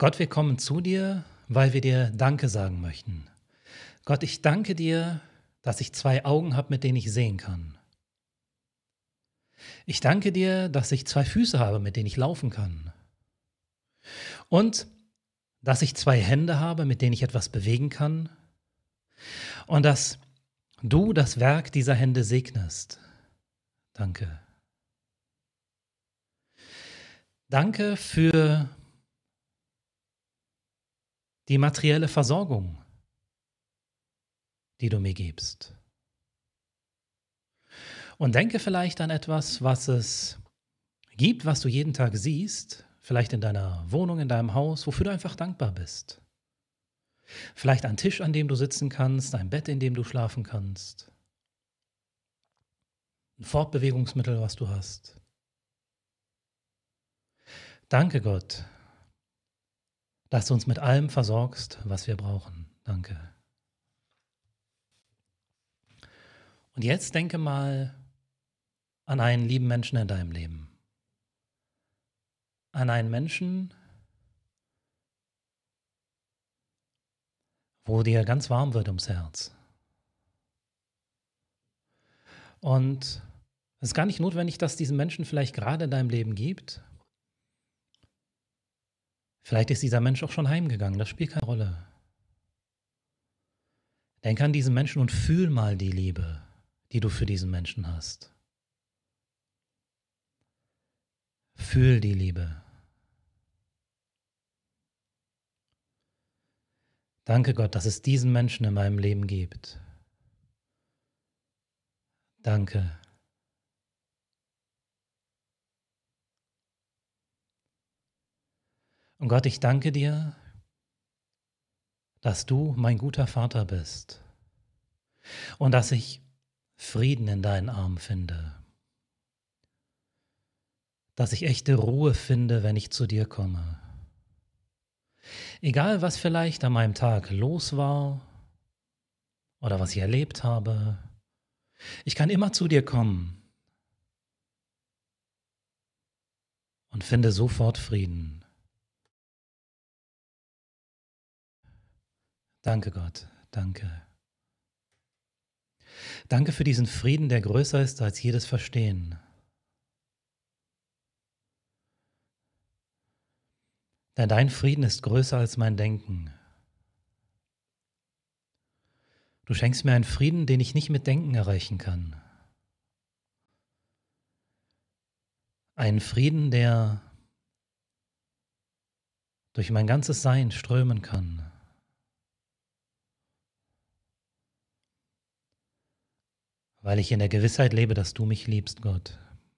Gott, wir kommen zu dir, weil wir dir Danke sagen möchten. Gott, ich danke dir, dass ich zwei Augen habe, mit denen ich sehen kann. Ich danke dir, dass ich zwei Füße habe, mit denen ich laufen kann. Und dass ich zwei Hände habe, mit denen ich etwas bewegen kann. Und dass du das Werk dieser Hände segnest. Danke. Danke für die materielle Versorgung, die du mir gibst. Und denke vielleicht an etwas, was es gibt, was du jeden Tag siehst, vielleicht in deiner Wohnung, in deinem Haus, wofür du einfach dankbar bist. Vielleicht ein Tisch, an dem du sitzen kannst, ein Bett, in dem du schlafen kannst, ein Fortbewegungsmittel, was du hast. Danke Gott, dass du uns mit allem versorgst, was wir brauchen. Danke. Und jetzt denke mal an einen lieben Menschen in deinem Leben. An einen Menschen, wo dir ganz warm wird ums Herz. Und es ist gar nicht notwendig, dass es diesen Menschen vielleicht gerade in deinem Leben gibt. Vielleicht ist dieser Mensch auch schon heimgegangen, das spielt keine Rolle. Denk an diesen Menschen und fühl mal die Liebe, die du für diesen Menschen hast. Fühl die Liebe. Danke Gott, dass es diesen Menschen in meinem Leben gibt. Danke. Und Gott, ich danke dir, dass du mein guter Vater bist und dass ich Frieden in deinen Armen finde, dass ich echte Ruhe finde, wenn ich zu dir komme. Egal, was vielleicht an meinem Tag los war oder was ich erlebt habe, ich kann immer zu dir kommen und finde sofort Frieden. Danke Gott, danke. Danke für diesen Frieden, der größer ist als jedes Verstehen. Denn dein Frieden ist größer als mein Denken. Du schenkst mir einen Frieden, den ich nicht mit Denken erreichen kann. Einen Frieden, der durch mein ganzes Sein strömen kann. Weil ich in der Gewissheit lebe, dass du mich liebst, Gott.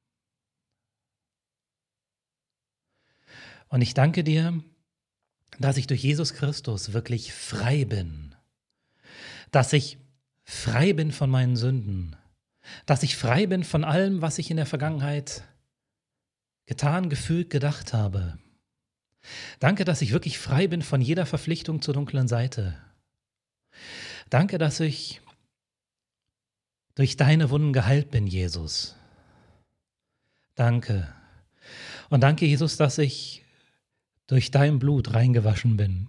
Und ich danke dir, dass ich durch Jesus Christus wirklich frei bin. Dass ich frei bin von meinen Sünden. Dass ich frei bin von allem, was ich in der Vergangenheit getan, gefühlt, gedacht habe. Danke, dass ich wirklich frei bin von jeder Verpflichtung zur dunklen Seite. Danke, dass ich durch deine Wunden geheilt bin, Jesus. Danke. Und danke, Jesus, dass ich durch dein Blut reingewaschen bin.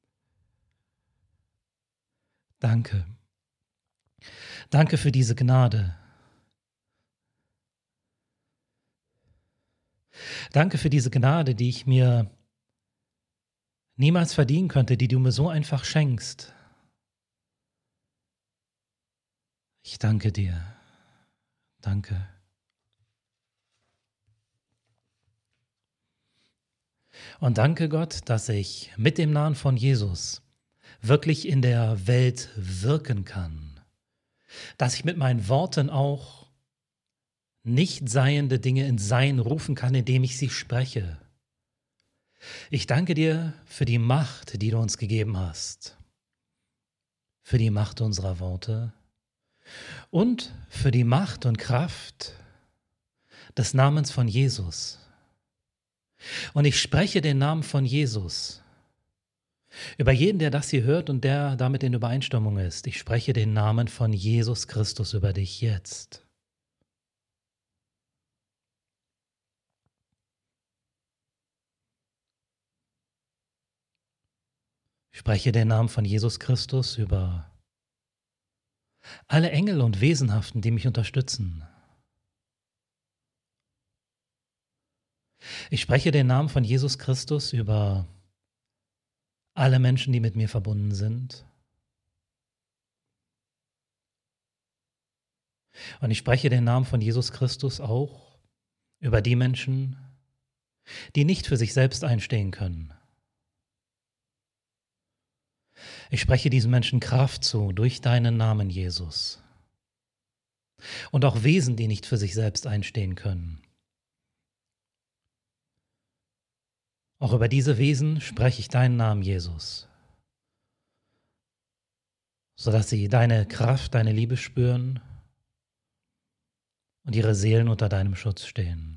Danke. Danke für diese Gnade. Danke für diese Gnade, die ich mir niemals verdienen könnte, die du mir so einfach schenkst. Ich danke dir. Danke. Und danke Gott, dass ich mit dem Namen von Jesus wirklich in der Welt wirken kann. Dass ich mit meinen Worten auch nicht seiende Dinge ins Sein rufen kann, indem ich sie spreche. Ich danke dir für die Macht, die du uns gegeben hast. Für die Macht unserer Worte und für die Macht und Kraft des Namens von Jesus. Und ich spreche den Namen von Jesus über jeden, der das hier hört und der damit in Übereinstimmung ist. Ich spreche den Namen von Jesus Christus über dich jetzt. Ich spreche den Namen von Jesus Christus über alle Engel und Wesenhaften, die mich unterstützen. Ich spreche den Namen von Jesus Christus über alle Menschen, die mit mir verbunden sind. Und ich spreche den Namen von Jesus Christus auch über die Menschen, die nicht für sich selbst einstehen können. Ich spreche diesen Menschen Kraft zu durch deinen Namen, Jesus. Und auch Wesen, die nicht für sich selbst einstehen können. Auch über diese Wesen spreche ich deinen Namen, Jesus, sodass sie deine Kraft, deine Liebe spüren und ihre Seelen unter deinem Schutz stehen.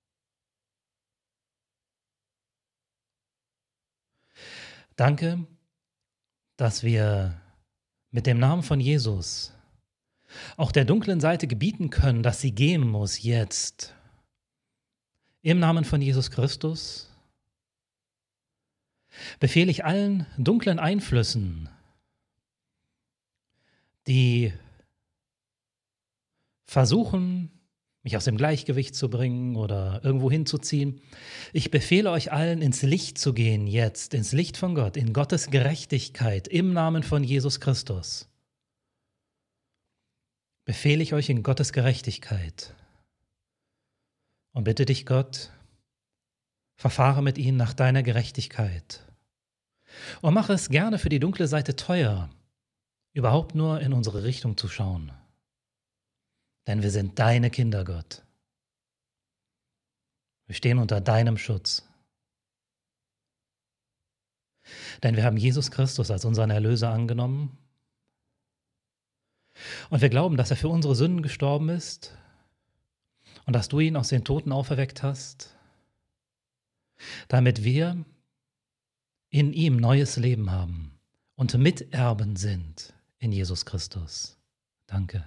Danke, dass wir mit dem Namen von Jesus auch der dunklen Seite gebieten können, dass sie gehen muss jetzt. Im Namen von Jesus Christus befehle ich allen dunklen Einflüssen, die versuchen, mich aus dem Gleichgewicht zu bringen oder irgendwo hinzuziehen. Ich befehle euch allen, ins Licht zu gehen jetzt, ins Licht von Gott, in Gottes Gerechtigkeit, im Namen von Jesus Christus. Befehle ich euch in Gottes Gerechtigkeit und bitte dich, Gott, verfahre mit ihnen nach deiner Gerechtigkeit und mache es gerne für die dunkle Seite teuer, überhaupt nur in unsere Richtung zu schauen. Denn wir sind deine Kinder, Gott. Wir stehen unter deinem Schutz. Denn wir haben Jesus Christus als unseren Erlöser angenommen und wir glauben, dass er für unsere Sünden gestorben ist und dass du ihn aus den Toten auferweckt hast, damit wir in ihm neues Leben haben und Miterben sind in Jesus Christus. Danke.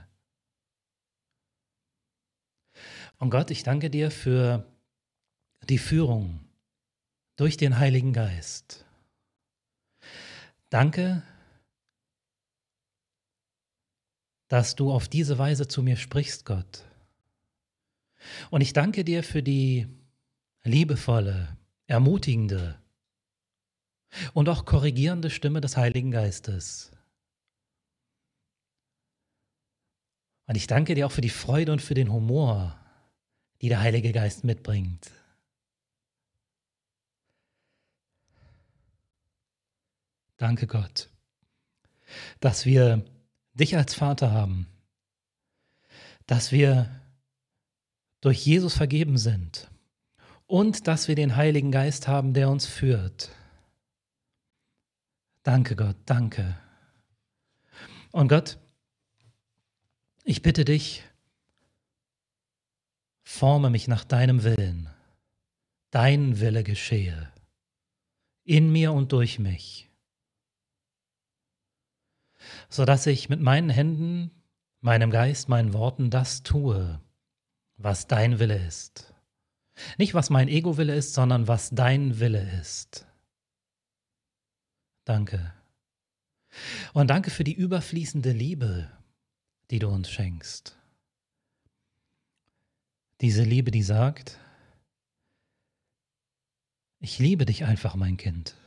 Und Gott, ich danke dir für die Führung durch den Heiligen Geist. Danke, dass du auf diese Weise zu mir sprichst, Gott. Und ich danke dir für die liebevolle, ermutigende und auch korrigierende Stimme des Heiligen Geistes. Und ich danke dir auch für die Freude und für den Humor, die der Heilige Geist mitbringt. Danke, Gott, dass wir dich als Vater haben, dass wir durch Jesus vergeben sind und dass wir den Heiligen Geist haben, der uns führt. Danke, Gott, danke. Und Gott, ich bitte dich, forme mich nach deinem Willen. Dein Wille geschehe, in mir und durch mich, sodass ich mit meinen Händen, meinem Geist, meinen Worten das tue, was dein Wille ist. Nicht, was mein Ego-Wille ist, sondern was dein Wille ist. Danke. Und danke für die überfließende Liebe, die du uns schenkst. Diese Liebe, die sagt, ich liebe dich einfach, mein Kind.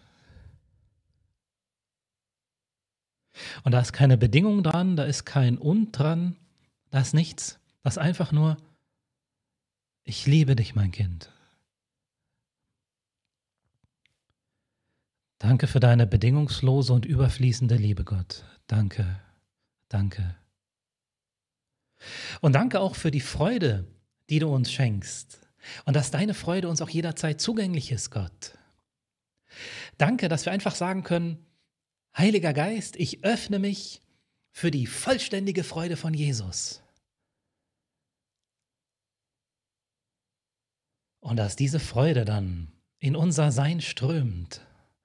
Und da ist keine Bedingung dran, da ist kein Und dran, da ist nichts. Das ist einfach nur, ich liebe dich, mein Kind. Danke für deine bedingungslose und überfließende Liebe, Gott. Danke, danke. Und danke auch für die Freude, die du uns schenkst. Und dass deine Freude uns auch jederzeit zugänglich ist, Gott. Danke, dass wir einfach sagen können, Heiliger Geist, ich öffne mich für die vollständige Freude von Jesus. Und dass diese Freude dann in unser Sein strömt.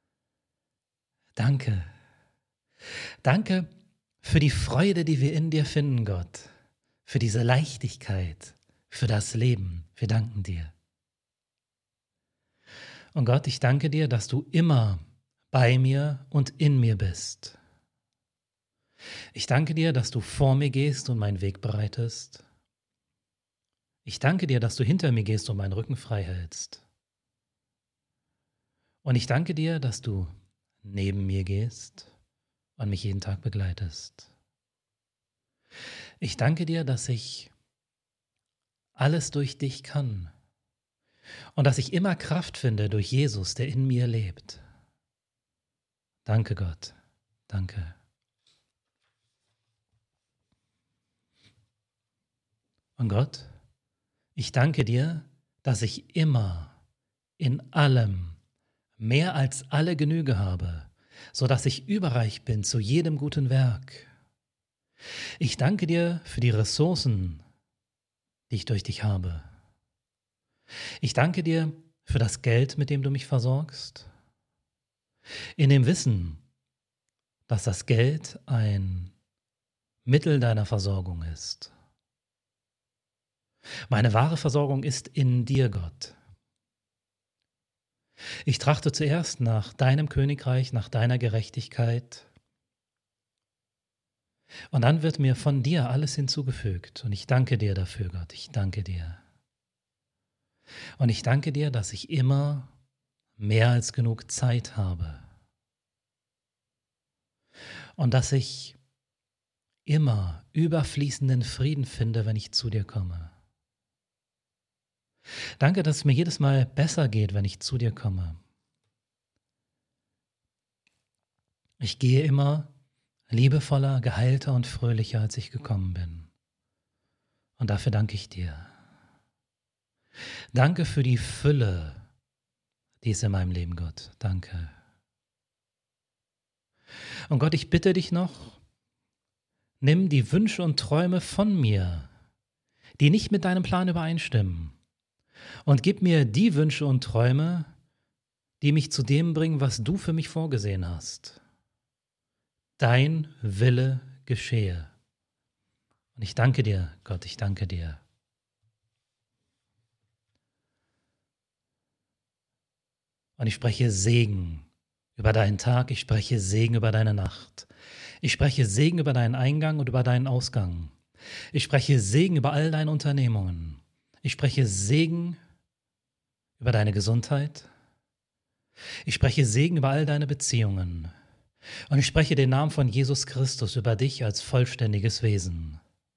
Danke. Danke für die Freude, die wir in dir finden, Gott. Für diese Leichtigkeit, für das Leben. Wir danken dir. Und Gott, ich danke dir, dass du immer bei mir und in mir bist. Ich danke dir, dass du vor mir gehst und meinen Weg bereitest. Ich danke dir, dass du hinter mir gehst und meinen Rücken frei hältst. Und ich danke dir, dass du neben mir gehst und mich jeden Tag begleitest. Ich danke dir, dass ich alles durch dich kann und dass ich immer Kraft finde durch Jesus, der in mir lebt. Danke Gott, danke. Und Gott, ich danke dir, dass ich immer in allem mehr als alle Genüge habe, so dass ich überreich bin zu jedem guten Werk. Ich danke dir für die Ressourcen, die ich durch dich habe. Ich danke dir für das Geld, mit dem du mich versorgst, in dem Wissen, dass das Geld ein Mittel deiner Versorgung ist. Meine wahre Versorgung ist in dir, Gott. Ich trachte zuerst nach deinem Königreich, nach deiner Gerechtigkeit. Und dann wird mir von dir alles hinzugefügt. Und ich danke dir dafür, Gott. Ich danke dir. Und ich danke dir, dass ich immer mehr als genug Zeit habe. Und dass ich immer überfließenden Frieden finde, wenn ich zu dir komme. Danke, dass es mir jedes Mal besser geht, wenn ich zu dir komme. Ich gehe immer liebevoller, geheilter und fröhlicher, als ich gekommen bin. Und dafür danke ich dir. Danke für die Fülle, die ist in meinem Leben, Gott. Danke. Und Gott, ich bitte dich noch, nimm die Wünsche und Träume von mir, die nicht mit deinem Plan übereinstimmen. Und gib mir die Wünsche und Träume, die mich zu dem bringen, was du für mich vorgesehen hast. Dein Wille geschehe. Und ich danke dir, Gott, ich danke dir. Und ich spreche Segen über deinen Tag, ich spreche Segen über deine Nacht. Ich spreche Segen über deinen Eingang und über deinen Ausgang. Ich spreche Segen über all deine Unternehmungen. Ich spreche Segen über deine Gesundheit. Ich spreche Segen über all deine Beziehungen. Und ich spreche den Namen von Jesus Christus über dich als vollständiges Wesen.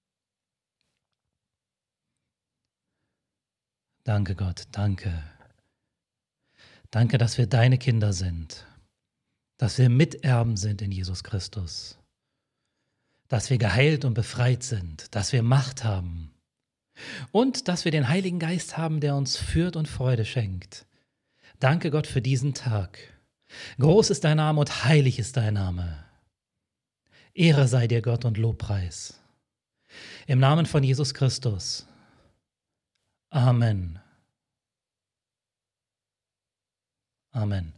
Danke Gott, danke. Danke, dass wir deine Kinder sind, dass wir Miterben sind in Jesus Christus, dass wir geheilt und befreit sind, dass wir Macht haben und dass wir den Heiligen Geist haben, der uns führt und Freude schenkt. Danke Gott für diesen Tag. Groß ist dein Name und heilig ist dein Name. Ehre sei dir Gott und Lobpreis. Im Namen von Jesus Christus. Amen. Amen.